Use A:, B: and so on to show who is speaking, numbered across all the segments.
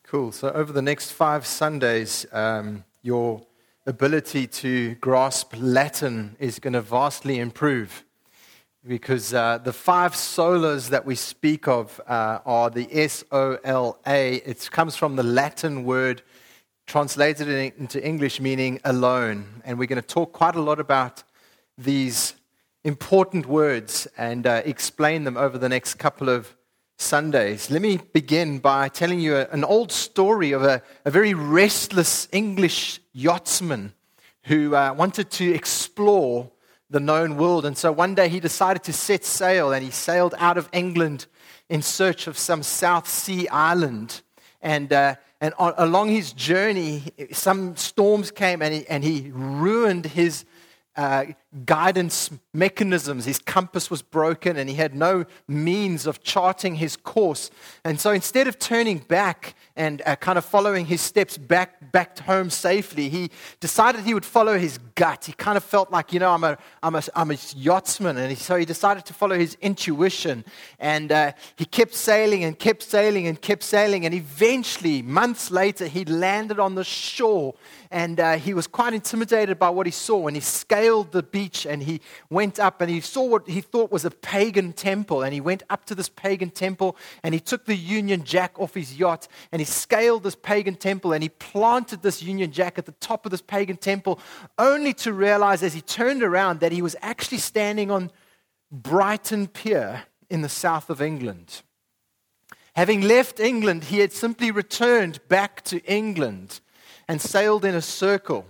A: Cool. So over the next 5 Sundays, your ability to grasp Latin is going to vastly improve because the 5 solas that we speak of are the S-O-L-A. It comes from the Latin word translated into English meaning alone. And we're going to talk quite a lot about these important words and explain them over the next couple of Sundays. Let me begin by telling you an old story of a very restless English yachtsman who wanted to explore the known world. And so one day he decided to set sail, and he sailed out of England in search of some South Sea island. And along his journey, some storms came, and he ruined his guidance mechanisms. His compass was broken and he had no means of charting his course. And so instead of turning back and kind of following his steps back home safely, he decided he would follow his gut. He kind of felt like, I'm a yachtsman, and so he decided to follow his intuition. And he kept sailing and kept sailing and kept sailing, and eventually, months later, he landed on the shore. And he was quite intimidated by what he saw when he scaled the beach, and he went up and he saw what he thought was a pagan temple. And he went up to this pagan temple, and he took the Union Jack off his yacht, and he scaled this pagan temple, and he planted this Union Jack at the top of this pagan temple, only to realize as he turned around that he was actually standing on Brighton Pier in the south of England. Having left England, he had simply returned back to England and sailed in a circle.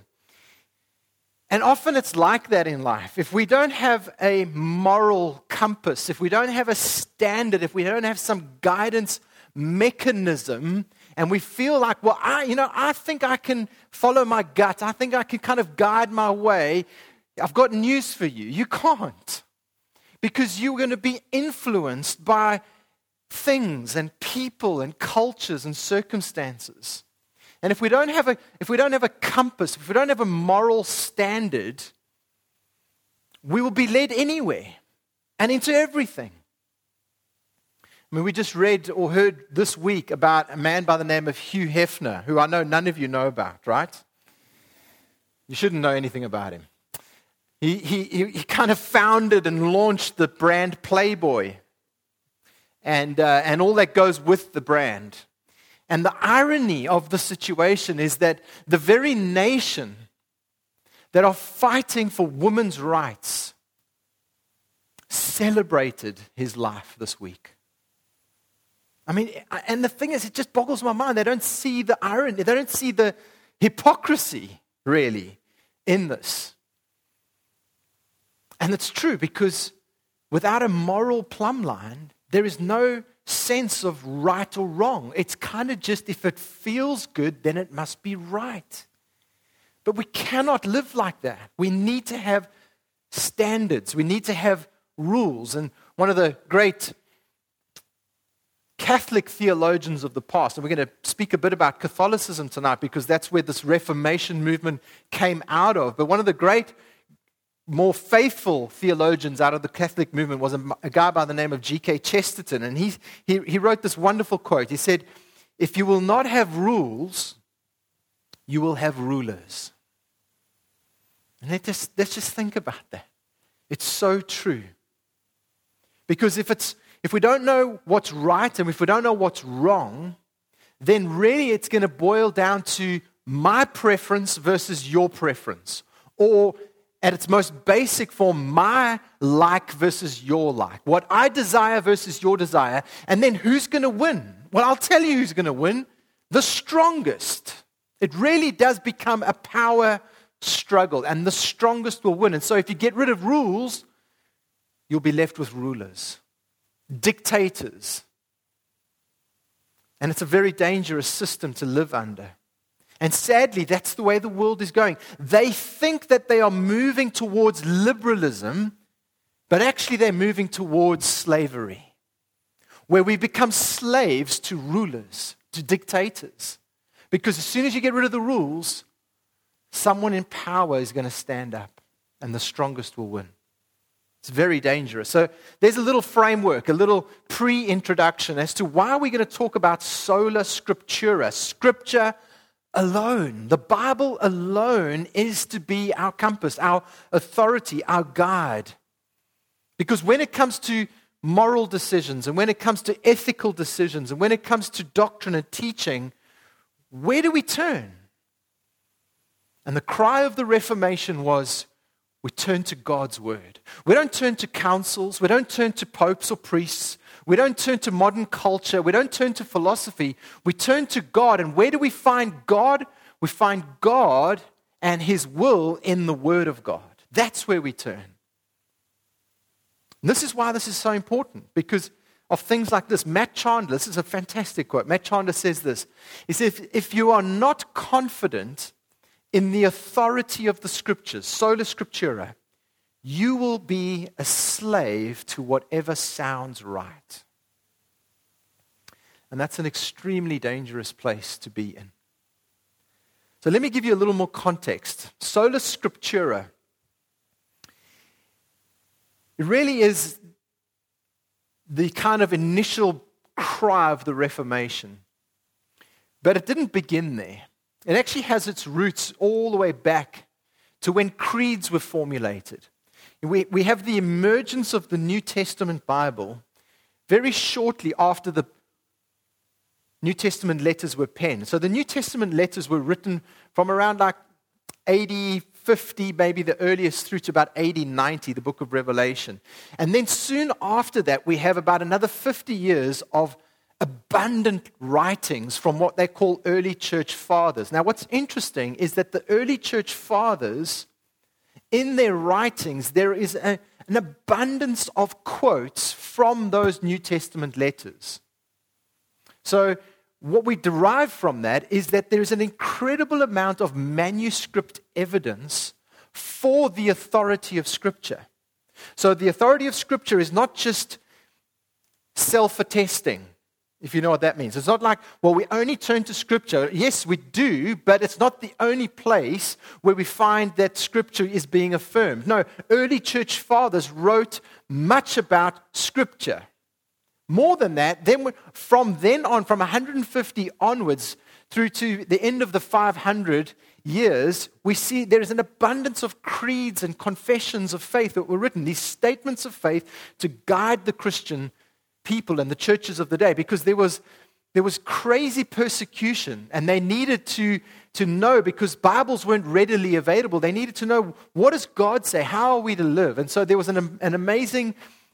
A: And often it's like that in life. If we don't have a moral compass, if we don't have a standard, if we don't have some guidance mechanism, and we feel like, well, I think I can follow my gut. I think I can kind of guide my way. I've got news for you. You can't. Because you're going to be influenced by things and people and cultures and circumstances. And if we don't have a compass, if we don't have a moral standard, we will be led anywhere and into everything. I mean, we just read or heard this week about a man by the name of Hugh Hefner, who I know none of you know about, right? You shouldn't know anything about him. He kind of founded and launched the brand Playboy, and all that goes with the brand. And the irony of the situation is that the very nation that are fighting for women's rights celebrated his life this week. I mean, and the thing is, it just boggles my mind. They don't see the irony. They don't see the hypocrisy, really, in this. And it's true, because without a moral plumb line, there is no sense of right or wrong. It's kind of just, if it feels good, then it must be right. But we cannot live like that. We need to have standards. We need to have rules. And one of the great Catholic theologians of the past, and we're going to speak a bit about Catholicism tonight because that's where this Reformation movement came out of. But one of the great, more faithful theologians out of the Catholic movement was a guy by the name of G.K. Chesterton. And he wrote this wonderful quote. He said, "If you will not have rules, you will have rulers." And let's just think about that. It's so true. Because if we don't know what's right and if we don't know what's wrong, then really it's going to boil down to my preference versus your preference. Or at its most basic form, my like versus your like. What I desire versus your desire. And then who's going to win? Well, I'll tell you who's going to win. The strongest. It really does become a power struggle, and the strongest will win. And so if you get rid of rules, you'll be left with rulers, dictators. And it's a very dangerous system to live under. And sadly, that's the way the world is going. They think that they are moving towards liberalism, but actually they're moving towards slavery, where we become slaves to rulers, to dictators. Because as soon as you get rid of the rules, someone in power is going to stand up, and the strongest will win. It's very dangerous. So there's a little framework, a little pre-introduction as to why we're going to talk about sola scriptura, Scripture alone. The Bible alone is to be our compass, our authority, our guide. Because when it comes to moral decisions and when it comes to ethical decisions and when it comes to doctrine and teaching, where do we turn? And the cry of the Reformation was, we turn to God's Word. We don't turn to councils. We don't turn to popes or priests. We don't turn to modern culture. We don't turn to philosophy. We turn to God. And where do we find God? We find God and His will in the Word of God. That's where we turn. And this is why this is so important, because of things like this. Matt Chandler, this is a fantastic quote. Matt Chandler says this. He says, if you are not confident in the authority of the Scriptures, sola scriptura, you will be a slave to whatever sounds right. And that's an extremely dangerous place to be in. So let me give you a little more context. Sola scriptura, it really is the kind of initial cry of the Reformation. But it didn't begin there. It actually has its roots all the way back to when creeds were formulated. We have the emergence of the New Testament Bible very shortly after the New Testament letters were penned. So the New Testament letters were written from around like AD 50, maybe the earliest, through to about AD 90, the book of Revelation. And then soon after that, we have about another 50 years of abundant writings from what they call early church fathers. Now, what's interesting is that the early church fathers, in their writings, there is an abundance of quotes from those New Testament letters. So what we derive from that is that there is an incredible amount of manuscript evidence for the authority of Scripture. So the authority of Scripture is not just self-attesting, if you know what that means. It's not like, well, we only turn to Scripture. Yes, we do, but it's not the only place where we find that Scripture is being affirmed. No, early church fathers wrote much about Scripture. More than that, then from 150 onwards through to the end of the 500 years, we see there is an abundance of creeds and confessions of faith that were written, these statements of faith to guide the Christian people and the churches of the day, because there was crazy persecution, and they needed to know, because Bibles weren't readily available, they needed to know, what does God say? How are we to live? And so there was an amazing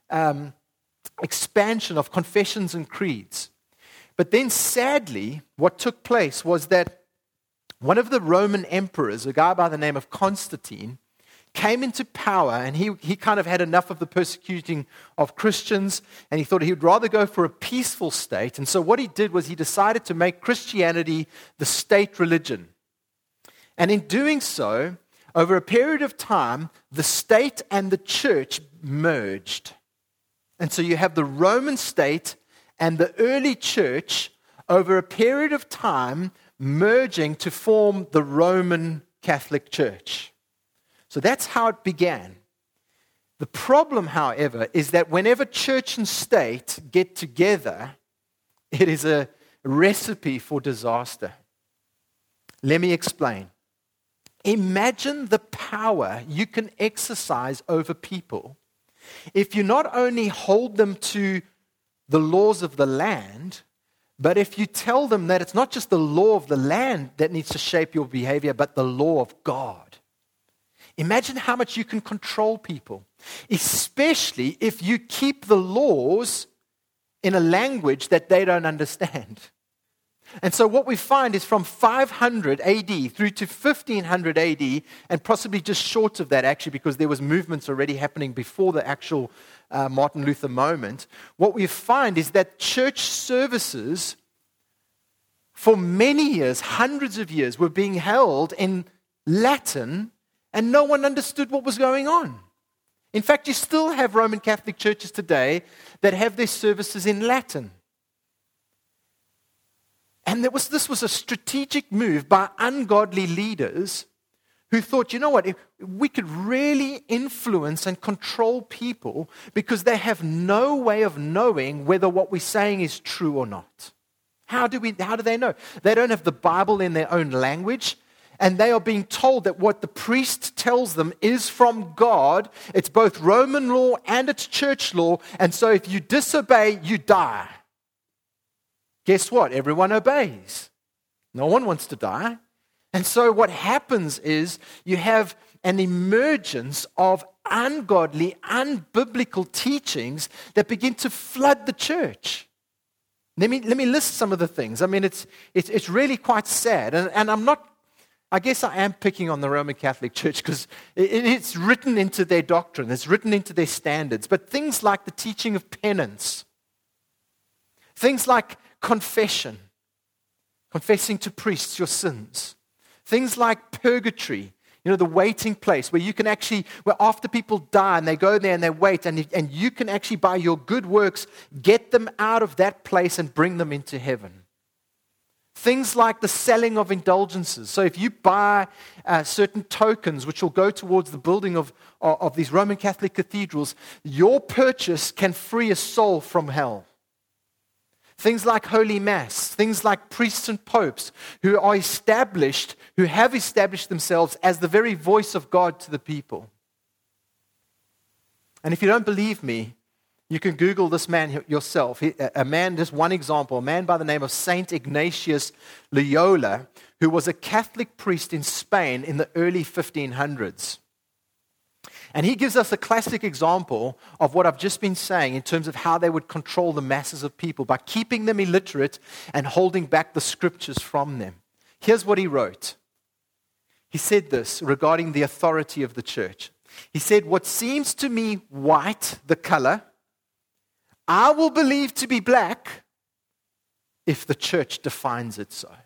A: expansion of confessions and creeds. But then sadly, what took place was that one of the Roman emperors, a guy by the name of Constantine, came into power, and he kind of had enough of the persecuting of Christians, and he thought he would rather go for a peaceful state. And so what he did was he decided to make Christianity the state religion. And in doing so, over a period of time, the state and the church merged. And so you have the Roman state and the early church over a period of time merging to form the Roman Catholic Church. So that's how it began. The problem, however, is that whenever church and state get together, it is a recipe for disaster. Let me explain. Imagine the power you can exercise over people if you not only hold them to the laws of the land, but if you tell them that it's not just the law of the land that needs to shape your behavior, but the law of God. Imagine how much you can control people, especially if you keep the laws in a language that they don't understand. And so what we find is from 500 AD through to 1500 AD, and possibly just short of that actually, because there was movements already happening before the actual Martin Luther moment, what we find is that church services for many years, hundreds of years, were being held in Latin, and no one understood what was going on. In fact, you still have Roman Catholic churches today that have their services in Latin. And this was a strategic move by ungodly leaders who thought, you know what, if we could really influence and control people because they have no way of knowing whether what we're saying is true or not. How do they know? They don't have the Bible in their own language, and they are being told that what the priest tells them is from God. It's both Roman law and it's church law, and so if you disobey, you die. Guess what? Everyone obeys. No one wants to die. And so what happens is you have an emergence of ungodly, unbiblical teachings that begin to flood the church. Let me list some of the things. I mean, it's really quite sad. And I guess I am picking on the Roman Catholic Church because it's written into their doctrine. It's written into their standards. But things like the teaching of penance, things like confession, confessing to priests your sins, things like purgatory, the waiting place where you can actually, where after people die and they go there and they wait and you can actually by your good works get them out of that place and bring them into heaven. Things like the selling of indulgences. So if you buy certain tokens which will go towards the building of these Roman Catholic cathedrals, your purchase can free a soul from hell. Things like Holy Mass, things like priests and popes who have established themselves as the very voice of God to the people. And if you don't believe me, you can Google this man yourself. Just one example, a man by the name of Saint Ignatius Loyola, who was a Catholic priest in Spain in the early 1500s. And he gives us a classic example of what I've just been saying in terms of how they would control the masses of people by keeping them illiterate and holding back the scriptures from them. Here's what he wrote. He said this regarding the authority of the church. He said, "What seems to me white, the color, I will believe to be black if the church defines it so."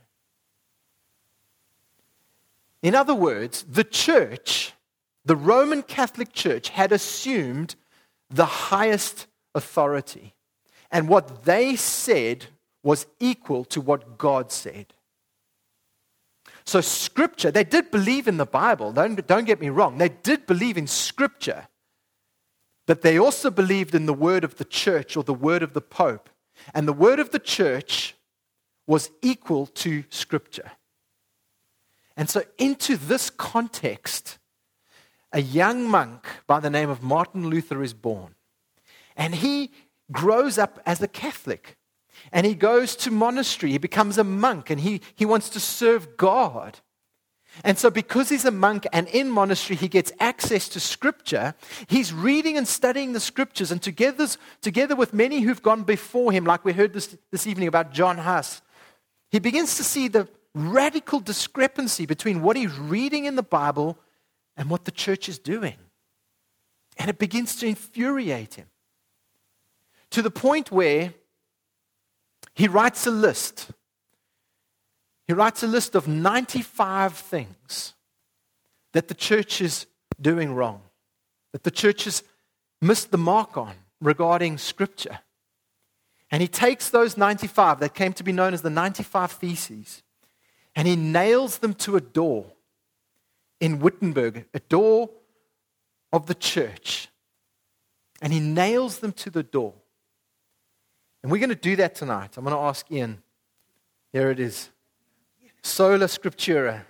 A: In other words, the church, the Roman Catholic Church, had assumed the highest authority. And what they said was equal to what God said. So Scripture, they did believe in the Bible. Don't get me wrong. They did believe in Scripture. But they also believed in the word of the church or the word of the Pope. And the word of the church was equal to Scripture. And so into this context, a young monk by the name of Martin Luther is born. And he grows up as a Catholic. And he goes to monastery. He becomes a monk and he wants to serve God. And so because he's a monk and in monastery, he gets access to Scripture. He's reading and studying the Scriptures. And together with many who've gone before him, like we heard this evening about John Huss, he begins to see the radical discrepancy between what he's reading in the Bible and what the church is doing. And it begins to infuriate him. To the point where he writes a list. He writes a list of 95 things that the church is doing wrong, that the church has missed the mark on regarding Scripture. And he takes those 95 that came to be known as the 95 Theses, and he nails them to a door in Wittenberg, a door of the church. And he nails them to the door. And we're going to do that tonight. I'm going to ask Ian. Here it is. Sola Scriptura.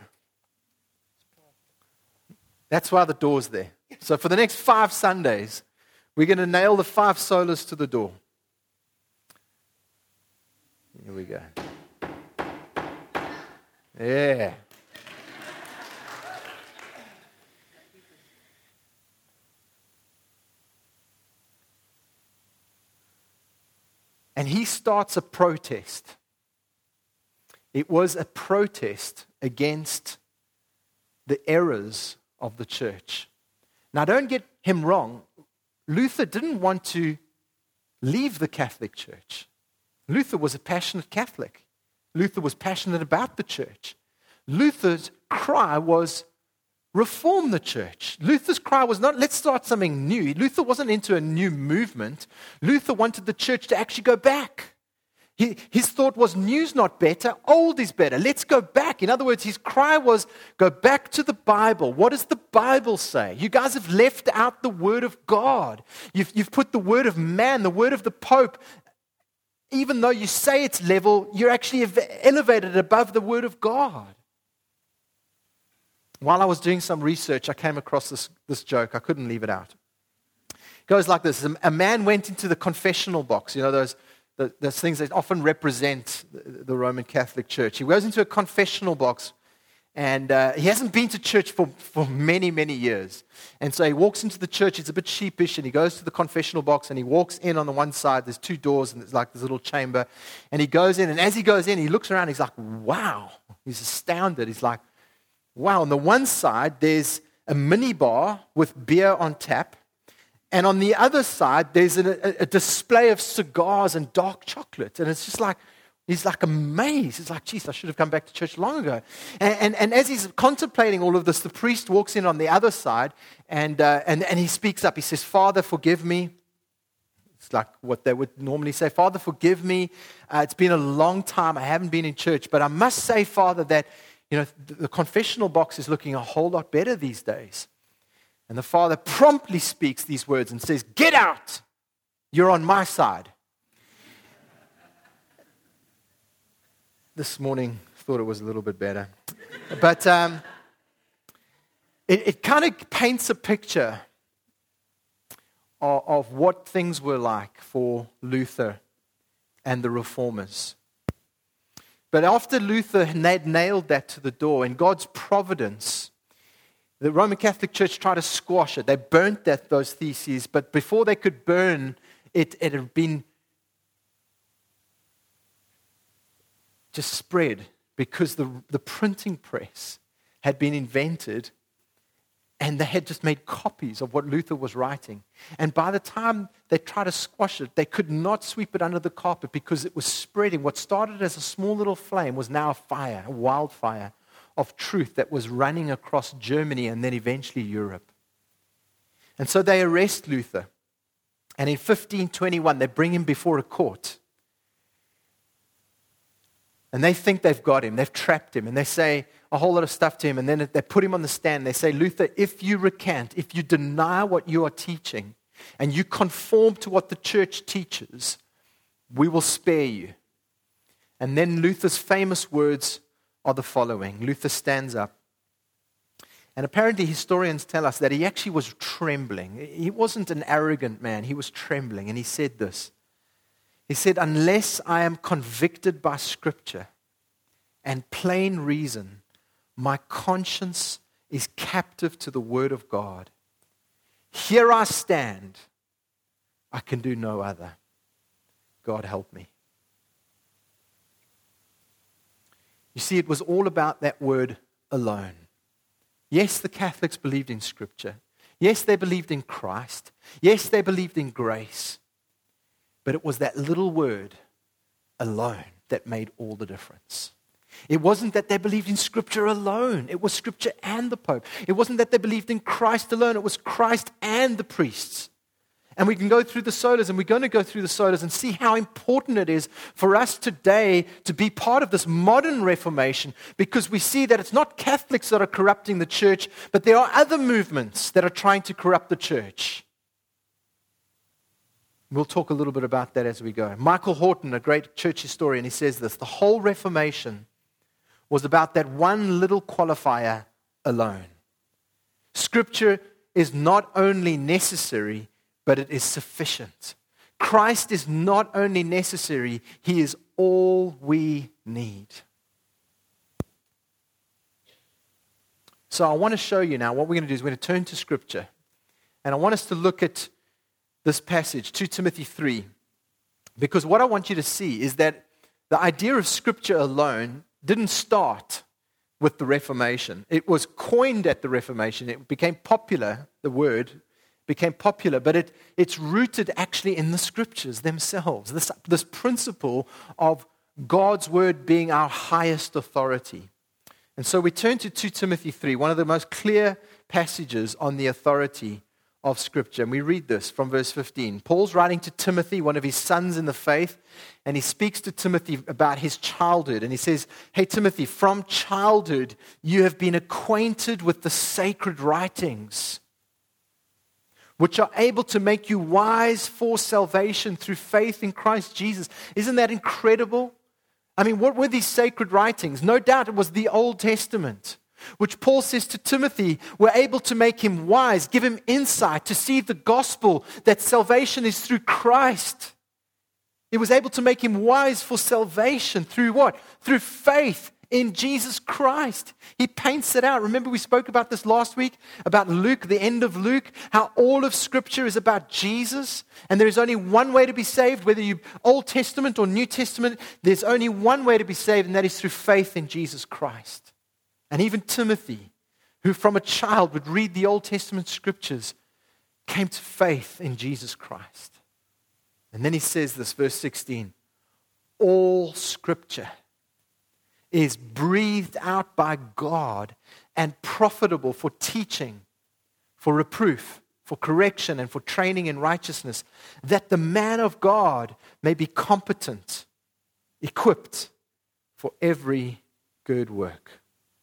A: That's why the door's there. So for the next 5 Sundays, we're going to nail the 5 solas to the door. Here we go. Yeah. And he starts a protest. It was a protest against the errors of the church. Now, don't get him wrong. Luther didn't want to leave the Catholic Church. Luther was a passionate Catholic. Luther was passionate about the church. Luther's cry was, reform the church. Luther's cry was not, let's start something new. Luther wasn't into a new movement. Luther wanted the church to actually go back. His thought was, new's not better, old is better. Let's go back. In other words, his cry was, go back to the Bible. What does the Bible say? You guys have left out the Word of God. You've put the Word of man, the Word of the Pope. Even though you say it's level, you're actually elevated above the Word of God. While I was doing some research, I came across this joke. I couldn't leave it out. It goes like this. A man went into the confessional box. You know, those things that often represent the Roman Catholic Church. He goes into a confessional box, and he hasn't been to church for many, many years. And so he walks into the church. It's a bit sheepish, and he goes to the confessional box, and he walks in on the one side. There's two doors, and there's like this little chamber. And he goes in, and as he goes in, he looks around. He's like, wow. He's astounded. He's like, wow. On the one side, there's a mini bar with beer on tap. And on the other side, there's a display of cigars and dark chocolate. And it's just like, he's like amazed. He's like, geez, I should have come back to church long ago. And as he's contemplating all of this, the priest walks in on the other side and he speaks up. He says, Father, forgive me. It's like what they would normally say. Father, forgive me. It's been a long time. I haven't been in church. But I must say, Father, that the confessional box is looking a whole lot better these days. And the father promptly speaks these words and says, get out. You're on my side. This morning, thought it was a little bit better. But it kind of paints a picture of what things were like for Luther and the reformers. But after Luther had nailed that to the door, in God's providence, the Roman Catholic Church tried to squash it. They burnt those theses, but before they could burn it, it had been just spread because the printing press had been invented and they had just made copies of what Luther was writing. And by the time they tried to squash it, they could not sweep it under the carpet because it was spreading. What started as a small little flame was now a fire, a wildfire of truth that was running across Germany and then eventually Europe. And so they arrest Luther. And in 1521, they bring him before a court. And they think they've got him. They've trapped him. And they say a whole lot of stuff to him. And then they put him on the stand. They say, Luther, if you recant, if you deny what you are teaching, and you conform to what the church teaches, we will spare you. And then Luther's famous words are the following. Luther stands up. And apparently historians tell us that he actually was trembling. He wasn't an arrogant man. He was trembling. And he said this. He said, unless I am convicted by Scripture and plain reason, my conscience is captive to the Word of God. Here I stand. I can do no other. God help me. You see, it was all about that word alone. Yes, the Catholics believed in Scripture. Yes, they believed in Christ. Yes, they believed in grace. But it was that little word alone that made all the difference. It wasn't that they believed in Scripture alone. It was Scripture and the Pope. It wasn't that they believed in Christ alone. It was Christ and the priests. And we can go through the solas, and we're going to go through the solas and see how important it is for us today to be part of this modern Reformation, because we see that it's not Catholics that are corrupting the church, but there are other movements that are trying to corrupt the church. We'll talk a little bit about that as we go. Michael Horton, a great church historian, he says this: the whole Reformation was about that one little qualifier alone. Scripture is not only necessary, but it is sufficient. Christ is not only necessary, He is all we need. So I want to show you now, what we're going to do is we're going to turn to Scripture. And I want us to look at this passage, 2 Timothy 3. Because what I want you to see is that the idea of Scripture alone didn't start with the Reformation. It was coined at the Reformation. It became popular, the word became popular, but it's rooted actually in the Scriptures themselves. This principle of God's word being our highest authority. And so we turn to 2 Timothy 3, one of the most clear passages on the authority of Scripture. And we read this from verse 15. Paul's writing to Timothy, one of his sons in the faith, and he speaks to Timothy about his childhood. And he says, hey, Timothy, from childhood you have been acquainted with the sacred writings, which are able to make you wise for salvation through faith in Christ Jesus. Isn't that incredible? I mean, what were these sacred writings? No doubt it was the Old Testament, which Paul says to Timothy were able to make him wise, give him insight to see the gospel, that salvation is through Christ. It was able to make him wise for salvation through what? Through faith in Jesus Christ. He paints it out. Remember we spoke about this last week, about Luke, the end of Luke, how all of Scripture is about Jesus. And there is only one way to be saved, whether you Old Testament or New Testament, there's only one way to be saved, and that is through faith in Jesus Christ. And even Timothy, who from a child would read the Old Testament Scriptures, came to faith in Jesus Christ. And then he says this, verse 16, all Scripture is breathed out by God and profitable for teaching, for reproof, for correction, and for training in righteousness, that the man of God may be competent, equipped for every good work.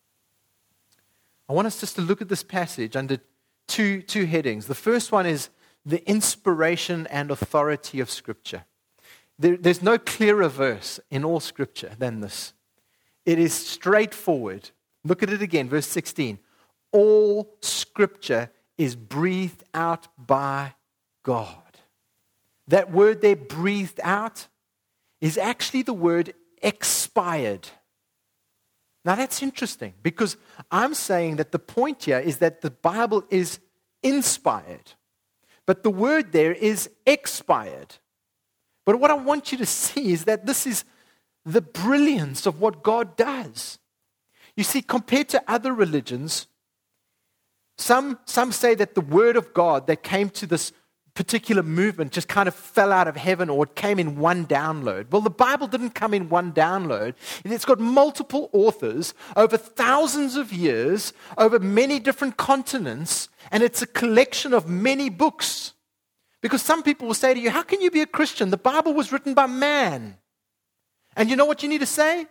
A: I want us just to look at this passage under two headings. The first one is the inspiration and authority of Scripture. There's no clearer verse in all Scripture than this. It is straightforward. Look at it again, verse 16. All Scripture is breathed out by God. That word there, breathed out, is actually the word expired. Now that's interesting, because I'm saying that the point here is that the Bible is inspired, but the word there is expired. But what I want you to see is that this is the brilliance of what God does. You see, compared to other religions, some say that the word of God that came to this particular movement just kind of fell out of heaven, or it came in one download. Well, the Bible didn't come in one download. It's got multiple authors over thousands of years, over many different continents, and it's a collection of many books. Because some people will say to you, how can you be a Christian? The Bible was written by man. And you know what you need to say?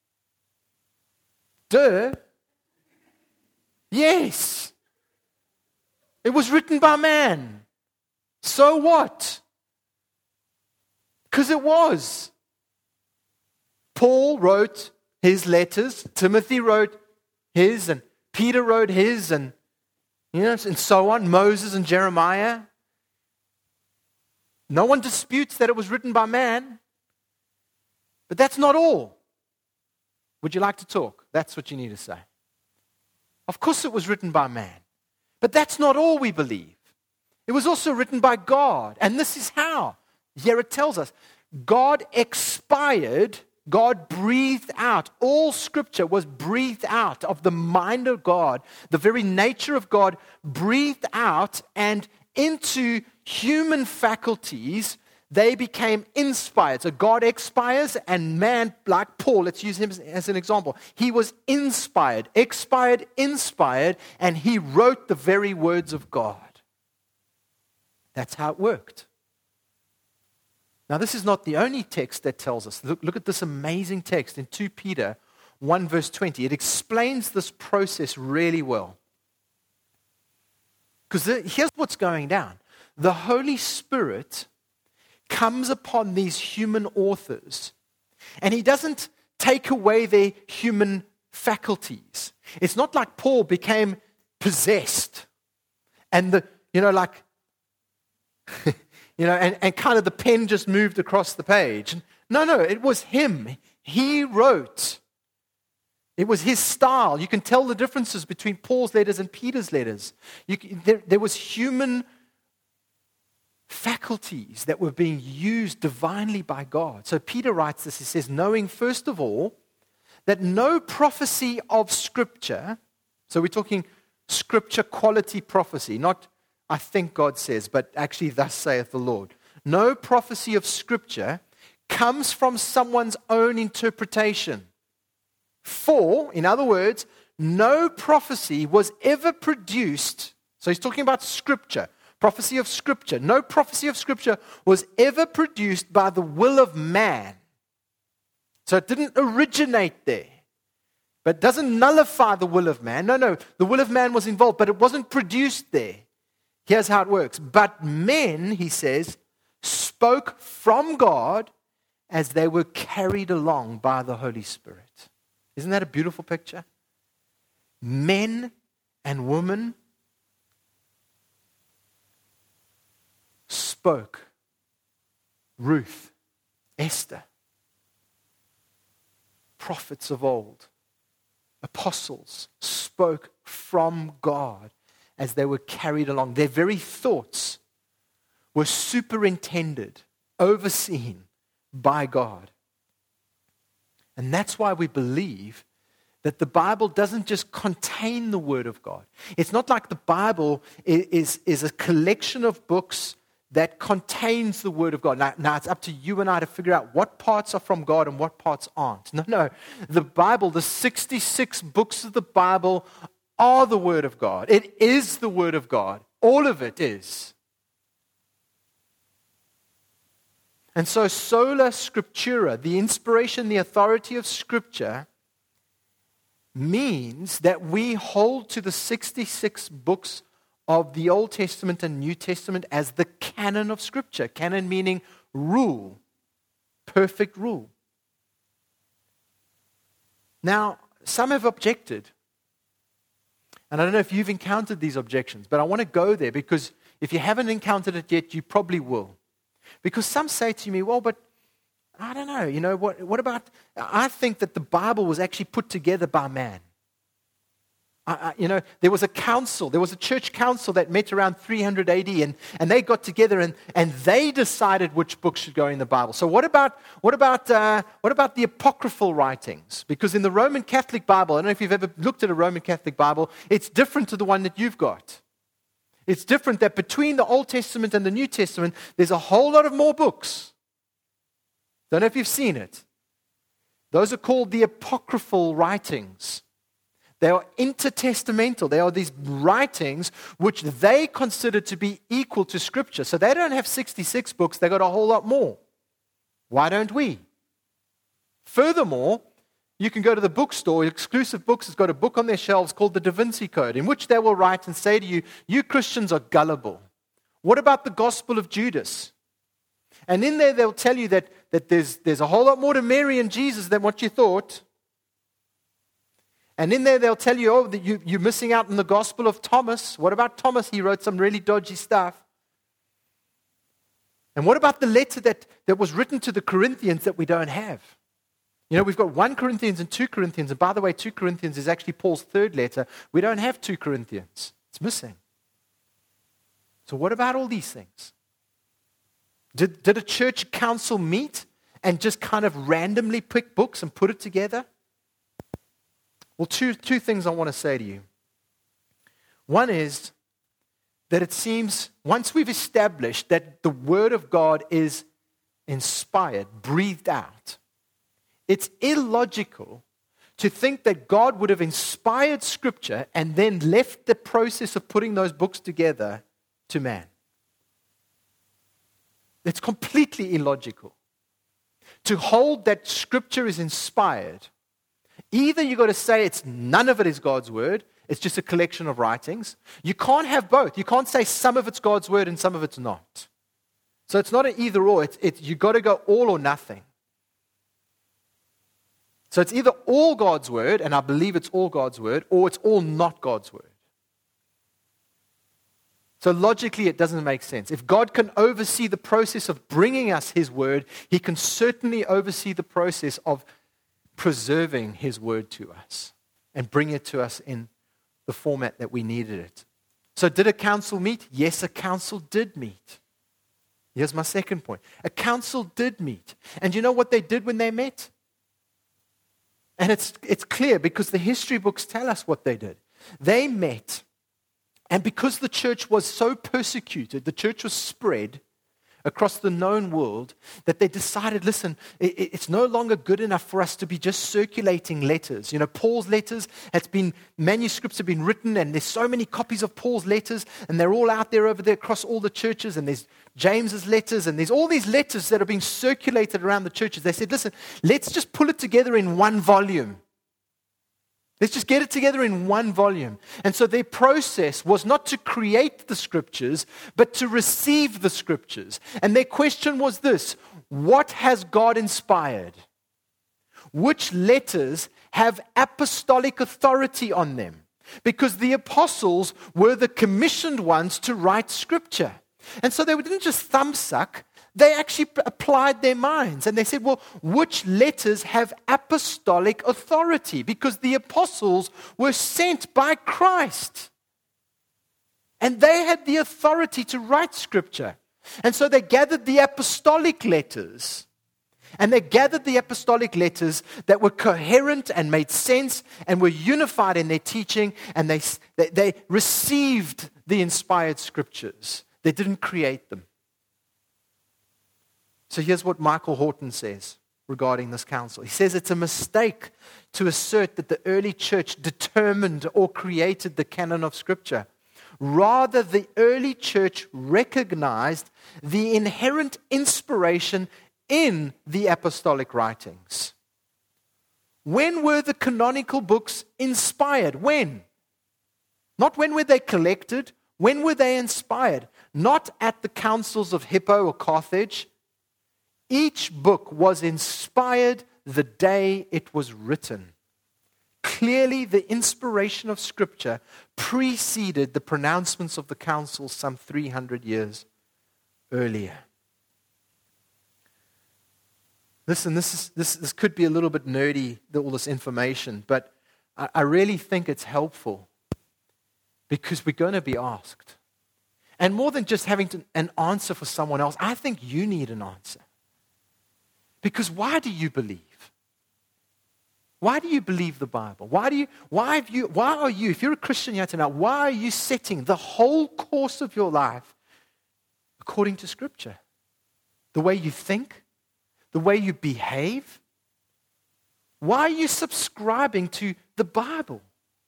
A: Duh. Yes. It was written by man. So what? Because it was. Paul wrote his letters, Timothy wrote his, and Peter wrote his, and and so on, Moses and Jeremiah. No one disputes that it was written by man. But that's not all. Would you like to talk? That's what you need to say. Of course it was written by man. But that's not all we believe. It was also written by God. And this is how. Here it tells us. God expired, God breathed out. All Scripture was breathed out of the mind of God. The very nature of God breathed out, and into human faculties they became inspired. So God expires, and man, like Paul, let's use him as an example. He was inspired, inspired, and he wrote the very words of God. That's how it worked. Now, this is not the only text that tells us. Look at this amazing text in 2 Peter 1 verse 20. It explains this process really well. Because here's what's going down. The Holy Spirit comes upon these human authors, and he doesn't take away their human faculties. It's not like Paul became possessed and and kind of the pen just moved across the page. No, it was him. He wrote. It was his style. You can tell the differences between Paul's letters and Peter's letters. There was human faculties that were being used divinely by God. So Peter writes this, he says, knowing first of all that no prophecy of Scripture, so we're talking Scripture quality prophecy, not I think God says, but actually thus saith the Lord. No prophecy of Scripture comes from someone's own interpretation. For, in other words, no prophecy was ever produced, so he's talking about Scripture, prophecy of Scripture. No prophecy of Scripture was ever produced by the will of man. So it didn't originate there. But it doesn't nullify the will of man. No, the will of man was involved, but it wasn't produced there. Here's how it works. But men, he says, spoke from God as they were carried along by the Holy Spirit. Isn't that a beautiful picture? Men and women spoke. Ruth, Esther, prophets of old, apostles spoke from God as they were carried along. Their very thoughts were superintended, overseen by God. And that's why we believe that the Bible doesn't just contain the Word of God. It's not like the Bible is a collection of books that contains the Word of God. Now it's up to you and I to figure out what parts are from God and what parts aren't. No. The Bible, the 66 books of the Bible are the Word of God. It is the Word of God. All of it is. And so sola scriptura, the inspiration, the authority of Scripture, means that we hold to the 66 books of the Old Testament and New Testament as the canon of Scripture. Canon meaning rule, perfect rule. Now, some have objected. And I don't know if you've encountered these objections, but I want to go there because if you haven't encountered it yet, you probably will. Because some say to me, well, but I don't know, what about, I think that the Bible was actually put together by man. There was a council, there was a church council that met around 300 AD and they got together and they decided which books should go in the Bible. So what about the apocryphal writings? Because in the Roman Catholic Bible, I don't know if you've ever looked at a Roman Catholic Bible, it's different to the one that you've got. It's different that between the Old Testament and the New Testament, there's a whole lot of more books. Don't know if you've seen it. Those are called the apocryphal writings. They are intertestamental. They are these writings which they consider to be equal to Scripture. So they don't have 66 books. They got a whole lot more. Why don't we? Furthermore, you can go to the bookstore. Exclusive Books has got a book on their shelves called the Da Vinci Code, in which they will write and say to you, you Christians are gullible. What about the Gospel of Judas? And in there they'll tell you that there's a whole lot more to Mary and Jesus than what you thought. And in there they'll tell you, that you're missing out on the Gospel of Thomas. What about Thomas? He wrote some really dodgy stuff. And what about the letter that was written to the Corinthians that we don't have? We've got 1 Corinthians and 2 Corinthians. And by the way, 2 Corinthians is actually Paul's third letter. We don't have 2 Corinthians. It's missing. So what about all these things? Did a church council meet and just kind of randomly pick books and put it together? Well, two things I want to say to you. One is that it seems once we've established that the Word of God is inspired, breathed out, it's illogical to think that God would have inspired Scripture and then left the process of putting those books together to man. It's completely illogical. To hold that Scripture is inspired, either you've got to say none of it is God's Word, it's just a collection of writings. You can't have both. You can't say some of it's God's Word and some of it's not. So it's not an either or. You've got to go all or nothing. So it's either all God's Word, and I believe it's all God's Word, or it's all not God's Word. So logically, it doesn't make sense. If God can oversee the process of bringing us His Word, He can certainly oversee the process of preserving His Word to us and bring it to us in the format that we needed it. So did a council meet? Yes, a council did meet. Here's my second point. A council did meet. And you know what they did when they met? And it's clear because the history books tell us what they did. They met, and because the church was so persecuted, the church was spread, across the known world that they decided, listen, it's no longer good enough for us to be just circulating letters. Paul's letters, manuscripts have been written, and there's so many copies of Paul's letters, and they're all out there over there across all the churches, and there's James's letters, and there's all these letters that are being circulated around the churches. They said, listen, let's just pull it together in one volume. Let's just get it together in one volume. And so their process was not to create the scriptures, but to receive the scriptures. And their question was this: what has God inspired? Which letters have apostolic authority on them? Because the apostles were the commissioned ones to write scripture. And so they didn't just thumbsuck. They actually applied their minds, and they said, well, which letters have apostolic authority? Because the apostles were sent by Christ, and they had the authority to write scripture. And so they gathered the apostolic letters, and they gathered the apostolic letters that were coherent and made sense and were unified in their teaching, and they received the inspired scriptures. They didn't create them. So here's what Michael Horton says regarding this council. He says it's a mistake to assert that the early church determined or created the canon of Scripture. Rather, the early church recognized the inherent inspiration in the apostolic writings. When were the canonical books inspired? When? Not when were they collected. When were they inspired? Not at the councils of Hippo or Carthage. Each book was inspired the day it was written. Clearly, the inspiration of Scripture preceded the pronouncements of the council some 300 years earlier. Listen, this could be a little bit nerdy, all this information, but I really think it's helpful because we're going to be asked. And more than just having an answer for someone else, I think you need an answer. Because why do you believe? Why do you believe the Bible? Why are you, if you're a Christian here tonight, why are you setting the whole course of your life according to Scripture? The way you think, the way you behave. Why are you subscribing to the Bible?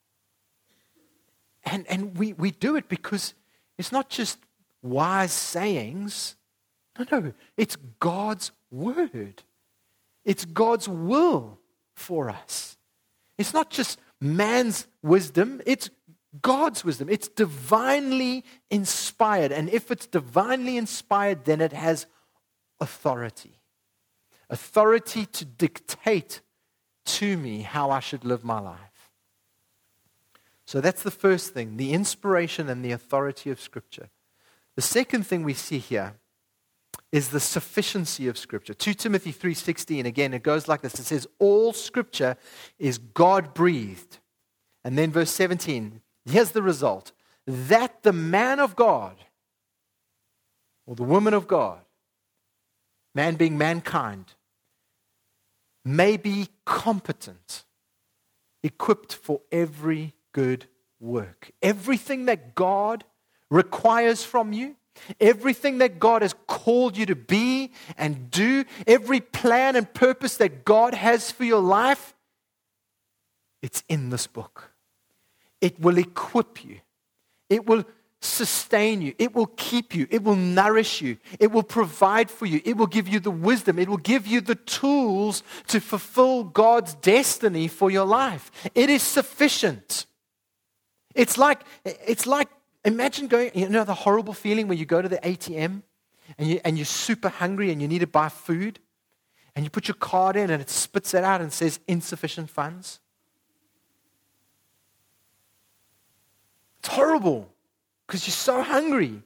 A: And we do it because it's not just wise sayings. No, it's God's word. It's God's will for us. It's not just man's wisdom, it's God's wisdom. It's divinely inspired. And if it's divinely inspired, then it has authority. Authority to dictate to me how I should live my life. So that's the first thing, the inspiration and the authority of Scripture. The second thing we see here is the sufficiency of Scripture. 2 Timothy 3:16, again, it goes like this. It says, all Scripture is God-breathed. And then verse 17, here's the result. That the man of God, or the woman of God, man being mankind, may be competent, equipped for every good work. Everything that God requires from you, everything that God has called you to be and do, every plan and purpose that God has for your life, it's in this book. It will equip you. It will sustain you. It will keep you. It will nourish you. It will provide for you. It will give you the wisdom. It will give you the tools to fulfill God's destiny for your life. It is sufficient. It's like imagine going, the horrible feeling when you go to the ATM and you're super hungry and you need to buy food and you put your card in and it spits it out and says insufficient funds. It's horrible because you're so hungry.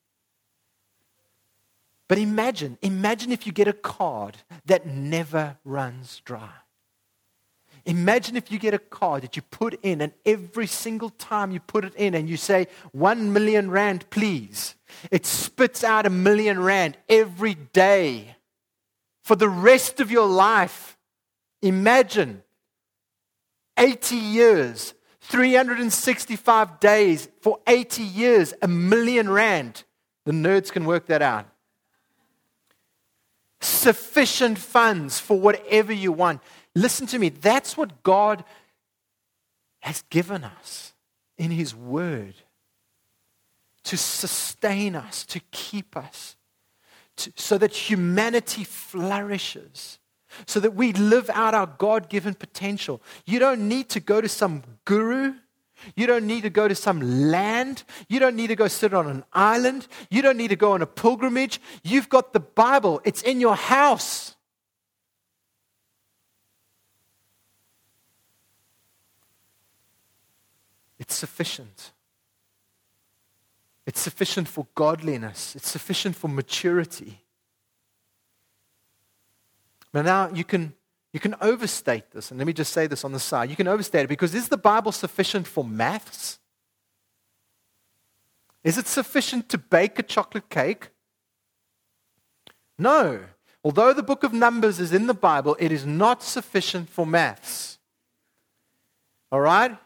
A: But imagine if you get a card that never runs dry. Imagine if you get a card that you put in and every single time you put it in and you say, 1 million rand, please. It spits out 1 million rand every day for the rest of your life. Imagine 80 years, 365 days for 80 years, 1 million rand. The nerds can work that out. sufficient funds for whatever you want. Listen to me. That's what God has given us in His Word to sustain us, to keep us, so that humanity flourishes, so that we live out our God-given potential. You don't need to go to some guru. You don't need to go to some land. You don't need to go sit on an island. You don't need to go on a pilgrimage. You've got the Bible. It's in your house. It's sufficient. It's sufficient for godliness. It's sufficient for maturity. But now you can overstate this, and let me just say this on the side. You can overstate it because is the Bible sufficient for maths? Is it sufficient to bake a chocolate cake? No. Although the book of Numbers is in the Bible, it is not sufficient for maths. All right?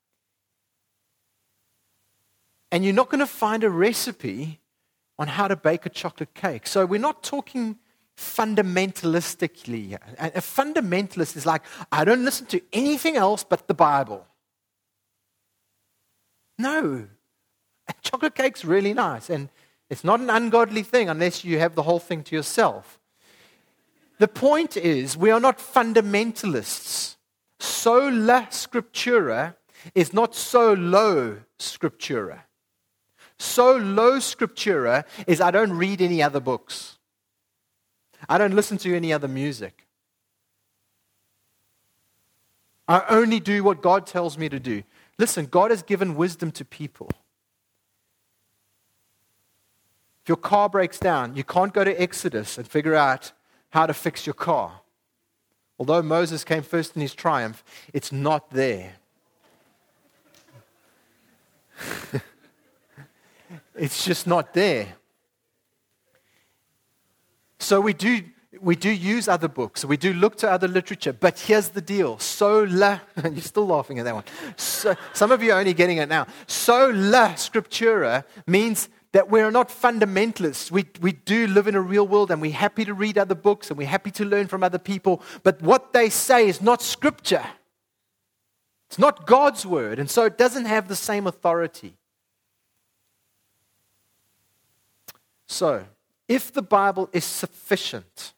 A: And you're not going to find a recipe on how to bake a chocolate cake. So we're not talking fundamentalistically. A fundamentalist is like, I don't listen to anything else but the Bible. No. A chocolate cake's really nice. And it's not an ungodly thing unless you have the whole thing to yourself. The point is, we are not fundamentalists. Sola scriptura is not solo scriptura. Solo scriptura is I don't read any other books. I don't listen to any other music. I only do what God tells me to do. Listen, God has given wisdom to people. If your car breaks down, you can't go to Exodus and figure out how to fix your car. Although Moses came first in his triumph, it's not there. It's just not there. So we do use other books. We do look to other literature. But here's the deal. Sola, you're still laughing at that one. So, some of you are only getting it now. Sola scriptura means that we're not fundamentalists. We do live in a real world and we're happy to read other books and we're happy to learn from other people. But what they say is not scripture. It's not God's word. And so it doesn't have the same authority. So, if the Bible is sufficient,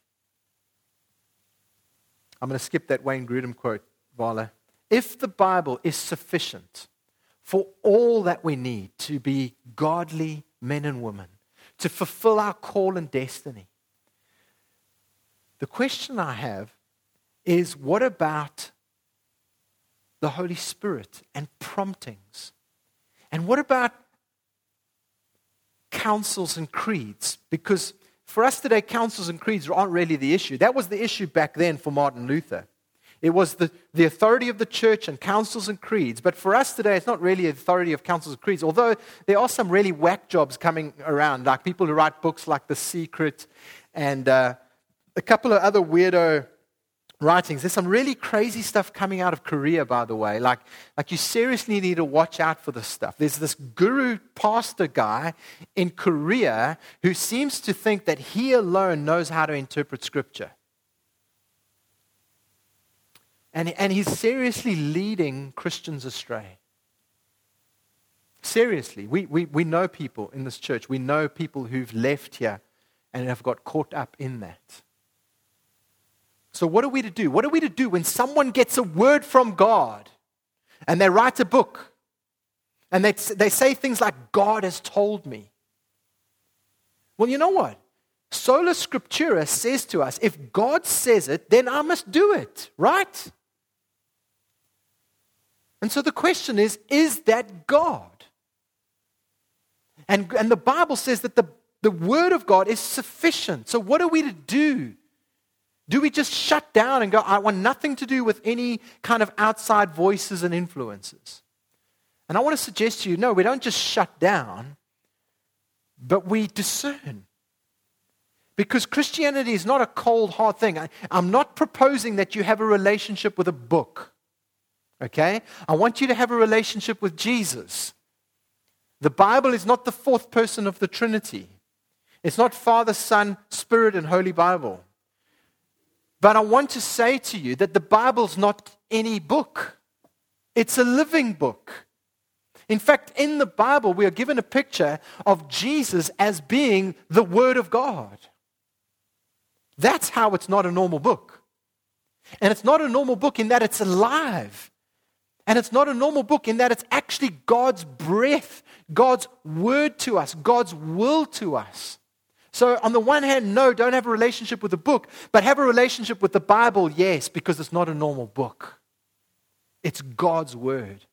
A: I'm going to skip that Wayne Grudem quote, Vala. If the Bible is sufficient for all that we need to be godly men and women, to fulfill our call and destiny, the question I have is, what about the Holy Spirit and promptings? And what about councils and creeds? Because for us today, councils and creeds aren't really the issue. That was the issue back then for Martin Luther. It was the authority of the church and councils and creeds. But for us today, it's not really the authority of councils and creeds, although there are some really whack jobs coming around, like people who write books like The Secret and a couple of other weirdo writings. There's some really crazy stuff coming out of Korea, by the way. Like you seriously need to watch out for this stuff. There's this guru pastor guy in Korea who seems to think that he alone knows how to interpret Scripture. And he's seriously leading Christians astray. Seriously. We know people in this church. We know people who've left here and have got caught up in that. So what are we to do? What are we to do when someone gets a word from God and they write a book and they say things like, God has told me? Well, you know what? Sola Scriptura says to us, if God says it, then I must do it, right? And so the question is that God? And the Bible says that the Word of God is sufficient. So what are we to do? Do we just shut down and go, I want nothing to do with any kind of outside voices and influences? And I want to suggest to you, no, we don't just shut down, but we discern. Because Christianity is not a cold, hard thing. I'm not proposing that you have a relationship with a book. Okay? I want you to have a relationship with Jesus. The Bible is not the fourth person of the Trinity. It's not Father, Son, Spirit, and Holy Bible. But I want to say to you that the Bible's not any book. It's a living book. In fact, in the Bible, we are given a picture of Jesus as being the Word of God. That's how it's not a normal book. And it's not a normal book in that it's alive. And it's not a normal book in that it's actually God's breath, God's word to us, God's will to us. So on the one hand, no, don't have a relationship with the book, but have a relationship with the Bible, yes, because it's not a normal book. It's God's word.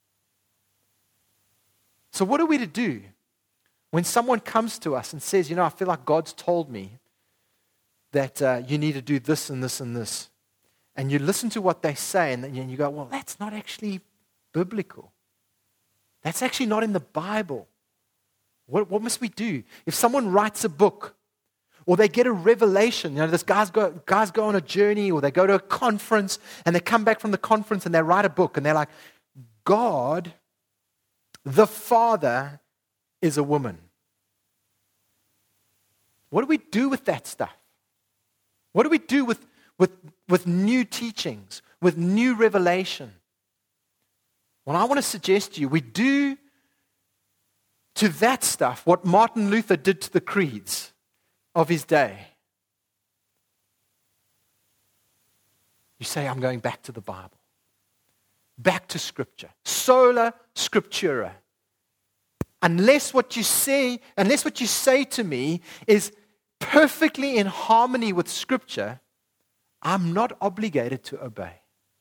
A: So what are we to do when someone comes to us and says, I feel like God's told me that you need to do this and this and this. And you listen to what they say and then you go, well, that's not actually biblical. That's actually not in the Bible. What must we do? If someone writes a book or they get a revelation, this guys go on a journey or they go to a conference and they come back from the conference and they write a book and they're like, God, the Father, is a woman. What do we do with that stuff? What do we do with new teachings, with new revelation? Well, I want to suggest to you, we do to that stuff what Martin Luther did to the creeds of his day. You say, I'm going back to the Bible, back to Scripture, sola scriptura. Unless what you say to me is perfectly in harmony with Scripture, I'm not obligated to obey.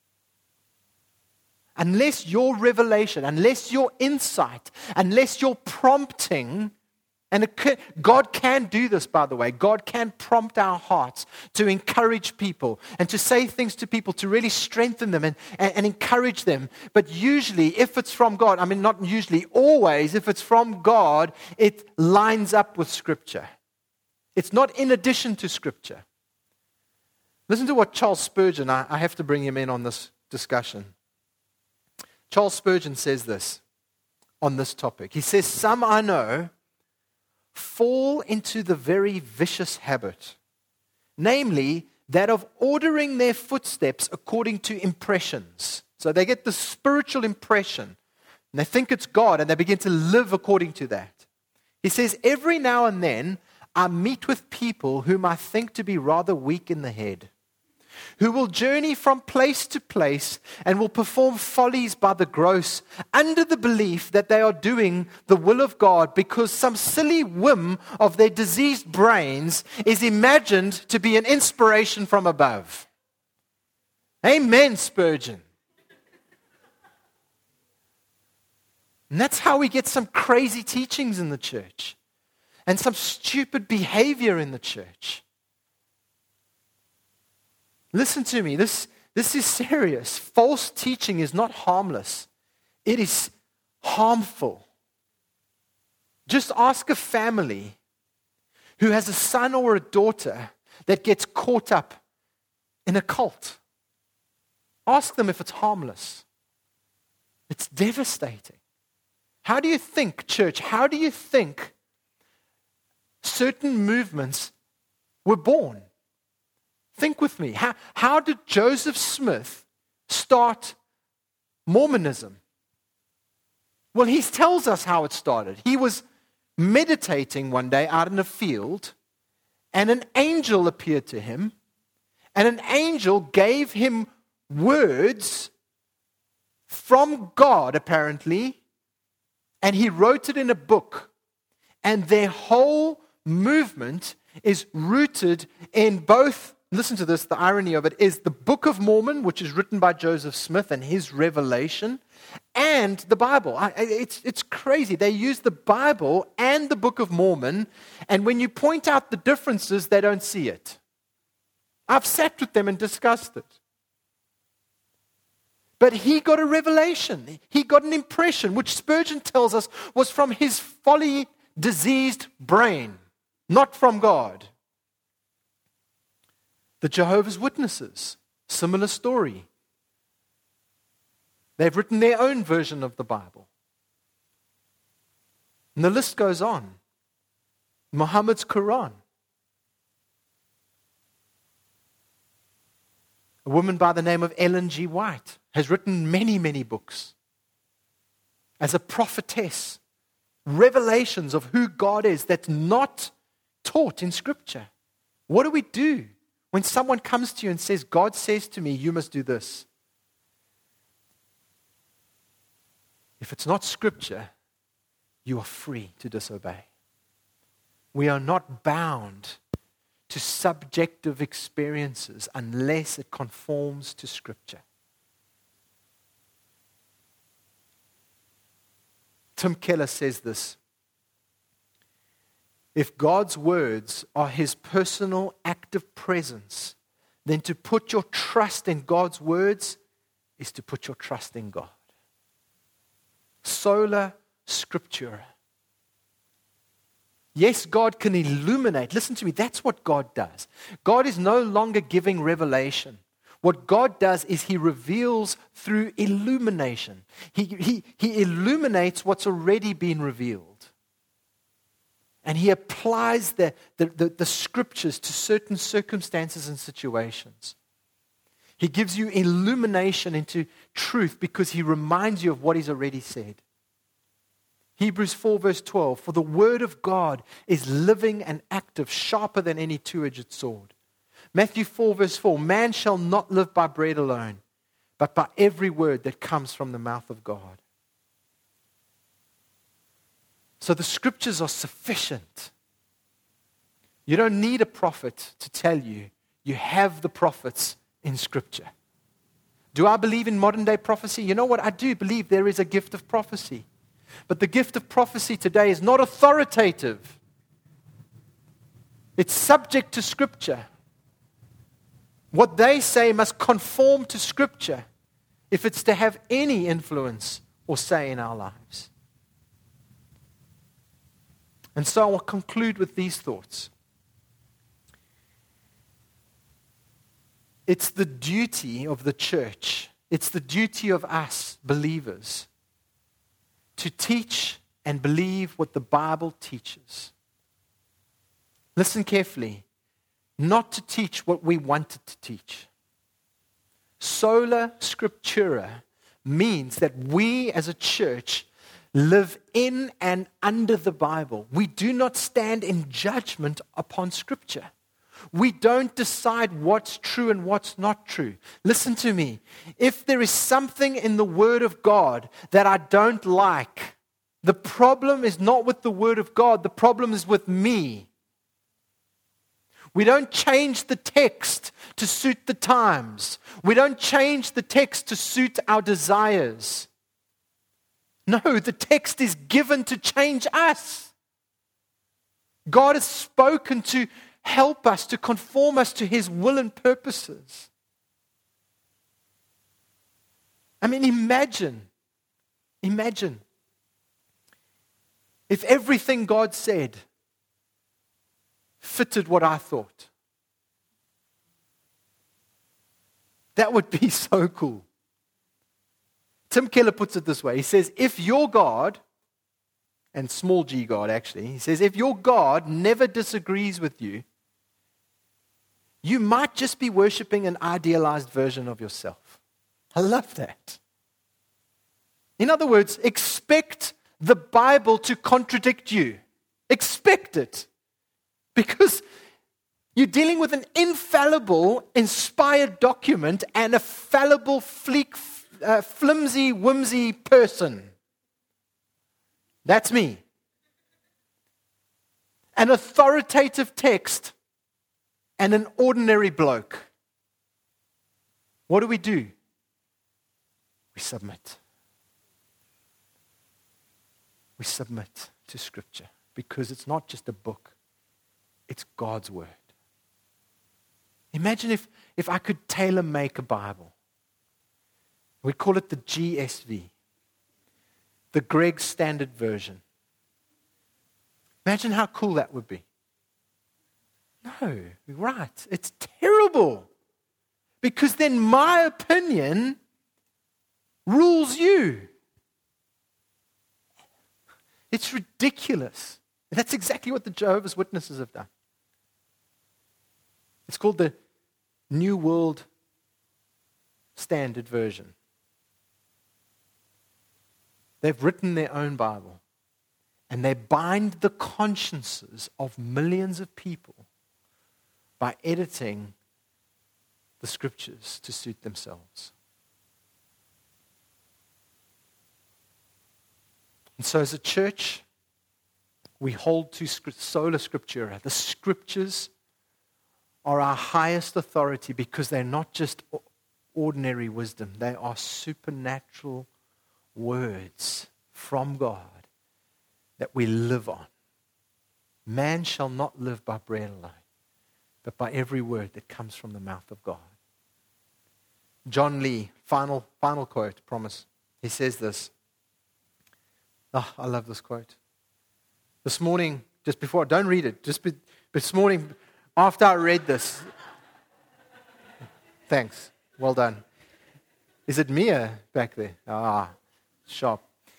A: Unless your revelation, unless your insight, unless your prompting, and God can do this, by the way. God can prompt our hearts to encourage people and to say things to people to really strengthen them and encourage them. But usually, if it's from God, not usually, always, if it's from God, it lines up with Scripture. It's not in addition to Scripture. Listen to what Charles Spurgeon, I have to bring him in on this discussion. Charles Spurgeon says this on this topic. He says, some I know fall into the very vicious habit, namely that of ordering their footsteps according to impressions. So they get the spiritual impression, and they think it's God, and they begin to live according to that. He says, every now and then I meet with people whom I think to be rather weak in the head, who will journey from place to place and will perform follies by the gross under the belief that they are doing the will of God because some silly whim of their diseased brains is imagined to be an inspiration from above. Amen, Spurgeon. And that's how we get some crazy teachings in the church and some stupid behavior in the church. Listen to me, this is serious. False teaching is not harmless. It is harmful. Just ask a family who has a son or a daughter that gets caught up in a cult. Ask them if it's harmless. It's devastating. How do you think, church, certain movements were born? Think with me. How did Joseph Smith start Mormonism? Well, he tells us how it started. He was meditating one day out in a field, and an angel appeared to him, and an angel gave him words from God, apparently, and he wrote it in a book. And their whole movement is rooted in both. Listen to this, the irony of it is the Book of Mormon, which is written by Joseph Smith and his revelation, and the Bible. It's crazy. They use the Bible and the Book of Mormon, and when you point out the differences, they don't see it. I've sat with them and discussed it. But he got a revelation. He got an impression, which Spurgeon tells us was from his folly, diseased brain, not from God. The Jehovah's Witnesses, similar story. They've written their own version of the Bible. And the list goes on. Muhammad's Quran. A woman by the name of Ellen G. White has written many, many books as a prophetess, revelations of who God is that's not taught in Scripture. What do we do when someone comes to you and says, God says to me, you must do this? If it's not Scripture, you are free to disobey. We are not bound to subjective experiences unless it conforms to Scripture. Tim Keller says this: if God's words are His personal active presence, then to put your trust in God's words is to put your trust in God. Sola Scriptura. Yes, God can illuminate. Listen to me, that's what God does. God is no longer giving revelation. What God does is He reveals through illumination. He illuminates what's already been revealed. And He applies the Scriptures to certain circumstances and situations. He gives you illumination into truth because He reminds you of what He's already said. Hebrews 4 verse 12, for the word of God is living and active, sharper than any two-edged sword. Matthew 4 verse 4, man shall not live by bread alone, but by every word that comes from the mouth of God. So the Scriptures are sufficient. You don't need a prophet to tell you. You have the prophets in Scripture. Do I believe in modern day prophecy? You know what? I do believe there is a gift of prophecy. But the gift of prophecy today is not authoritative. It's subject to Scripture. What they say must conform to Scripture if it's to have any influence or say in our lives. And so I'll conclude with these thoughts. It's the duty of the church, it's the duty of us believers to teach and believe what the Bible teaches. Listen carefully. Not to teach what we want it to teach. Sola Scriptura means that we as a church live in and under the Bible. We do not stand in judgment upon Scripture. We don't decide what's true and what's not true. Listen to me. If there is something in the Word of God that I don't like, the problem is not with the Word of God. The problem is with me. We don't change the text to suit the times. We don't change the text to suit our desires. No, the text is given to change us. God has spoken to help us, to conform us to His will and purposes. I mean, imagine if everything God said fitted what I thought. That would be so cool. Tim Keller puts it this way. He says, if your God, and small g God actually, he says, if your God never disagrees with you, you might just be worshiping an idealized version of yourself. I love that. In other words, expect the Bible to contradict you. Expect it. Because you're dealing with an infallible, inspired document and a fallible, flimsy, whimsy person. That's me. An authoritative text and an ordinary bloke. What do? We submit. We submit to Scripture because it's not just a book. It's God's Word. Imagine if I could tailor-make a Bible. We'd call it the GSV, the Greg Standard Version. Imagine how cool that would be. No, right. It's terrible. Because then my opinion rules you. It's ridiculous. That's exactly what the Jehovah's Witnesses have done. It's called the New World Standard Version. They've written their own Bible. And they bind the consciences of millions of people by editing the scriptures to suit themselves. And so as a church, we hold to sola scriptura. The scriptures are our highest authority because they're not just ordinary wisdom. They are supernatural words from God that we live on. Man shall not live by bread alone, but by every word that comes from the mouth of God. John Lee, final quote, promise. He says this. Oh, I love this quote. This morning, just before, don't read it, but this morning, after I read this, thanks, well done. Is it Mia back there? Ah, sharp.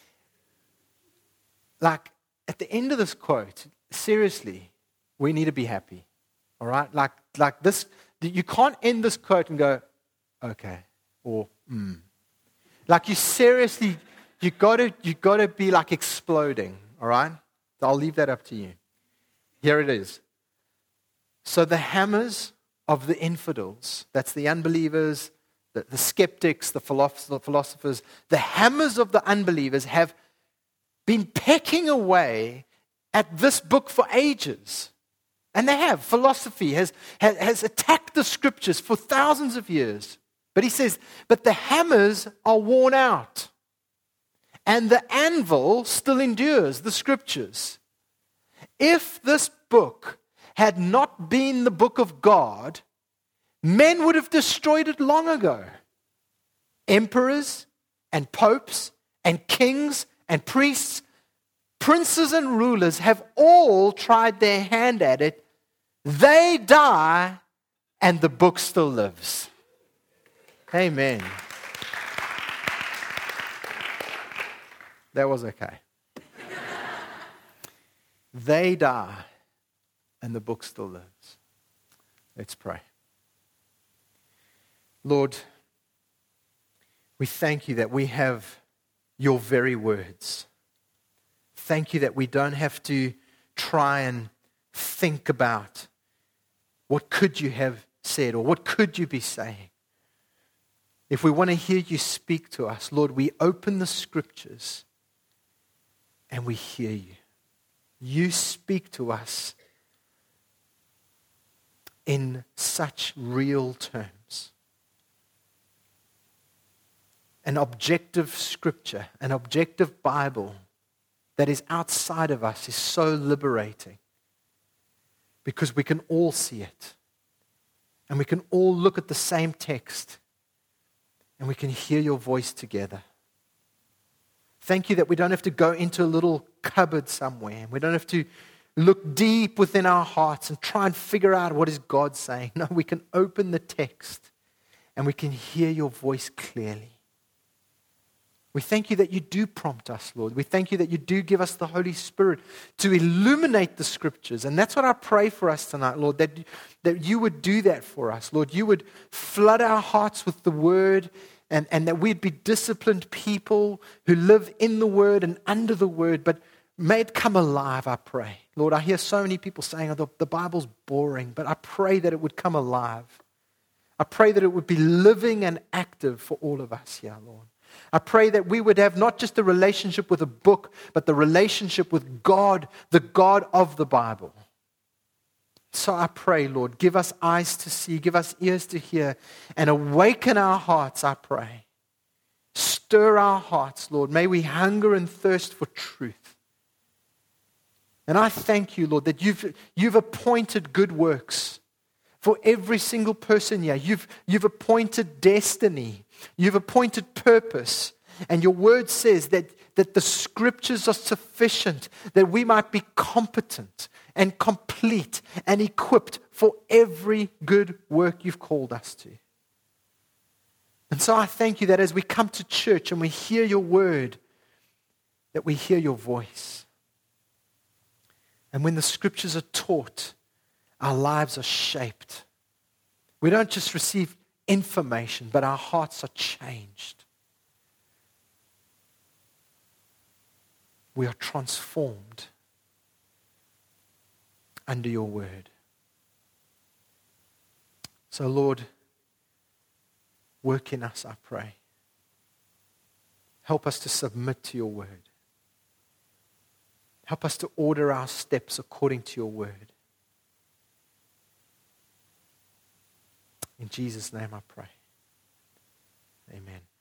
A: Like, at the end of this quote, seriously, we need to be happy. All right? Like this, you can't end this quote and go, okay, or Like you seriously, you got to be like exploding. All right? So I'll leave that up to you. Here it is. So the hammers of the infidels, that's the unbelievers, the skeptics, the philosophers, the hammers of the unbelievers have been pecking away at this book for ages. And they have. Philosophy has attacked the scriptures for thousands of years. But he says, but the hammers are worn out. And the anvil still endures the scriptures. If this book had not been the book of God, men would have destroyed it long ago. Emperors and popes and kings and priests, princes and rulers have all tried their hand at it. They die and the book still lives. Amen. That was okay. They die and the book still lives. Let's pray. Lord, we thank you that we have your very words. Thank you that we don't have to try and think about what could you have said or what could you be saying. If we want to hear you speak to us, Lord, we open the scriptures and we hear you. You speak to us in such real terms. An objective scripture, an objective Bible that is outside of us is so liberating because we can all see it and we can all look at the same text and we can hear your voice together. Thank you that we don't have to go into a little cupboard somewhere and we don't have to look deep within our hearts and try and figure out what is God saying. No, we can open the text and we can hear your voice clearly. We thank you that you do prompt us, Lord. We thank you that you do give us the Holy Spirit to illuminate the scriptures. And that's what I pray for us tonight, Lord, that you would do that for us. Lord, you would flood our hearts with the word and that we'd be disciplined people who live in the word and under the word. But may it come alive, I pray. Lord, I hear so many people saying, oh, the Bible's boring, but I pray that it would come alive. I pray that it would be living and active for all of us here, Lord. I pray that we would have not just a relationship with a book, but the relationship with God, the God of the Bible. So I pray, Lord, give us eyes to see, give us ears to hear, and awaken our hearts, I pray. Stir our hearts, Lord. May we hunger and thirst for truth. And I thank you, Lord, that you've appointed good works for every single person here. You've appointed destiny. You've appointed purpose. And your word says that the scriptures are sufficient, that we might be competent and complete and equipped for every good work you've called us to. And so I thank you that as we come to church and we hear your word, that we hear your voice. And when the scriptures are taught, our lives are shaped. We don't just receive information, but our hearts are changed. We are transformed under your word. So, Lord, work in us, I pray. Help us to submit to your word. Help us to order our steps according to your word. In Jesus' name I pray. Amen.